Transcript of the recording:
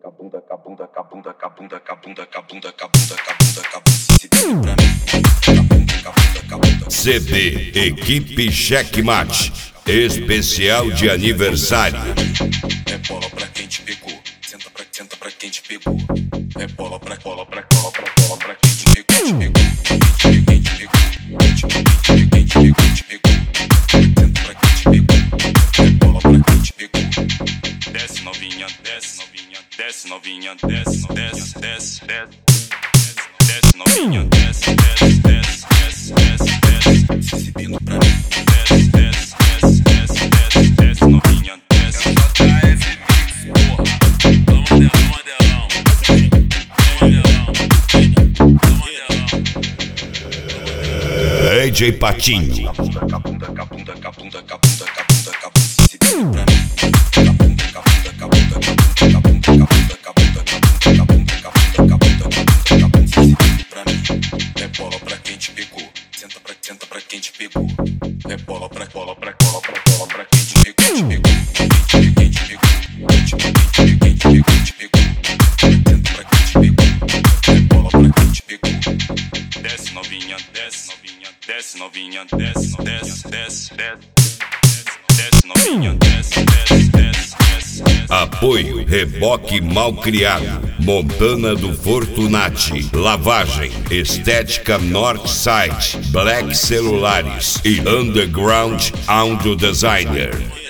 CD Equipe Checkmate, especial de aniversário. É bola pra quem te pegou, senta pra quem te pegou. É bola pra quem te pegou, quem te pegou. Senta pra quem te pegou. É bola pra quem te pegou. Desce novinha, desce novinha, desce novinha, desce novinha, desce novinha, desce se exibindo pra mim. Desce novinha, desce. DJ Patinho. É bola pra quem te pegou, senta pra quem te pegou. É bola pra quem te pegou, quem te pegou. Senta pra quem te pegou. É bola pra quem te pegou. Desce novinha, desce novinha, desce novinha, desce novinha, desce. Apoio Reboque Malcriado, Montana do Fortunati, Lavagem, Estética Northside, Black Celulares e Underground Audio Designer.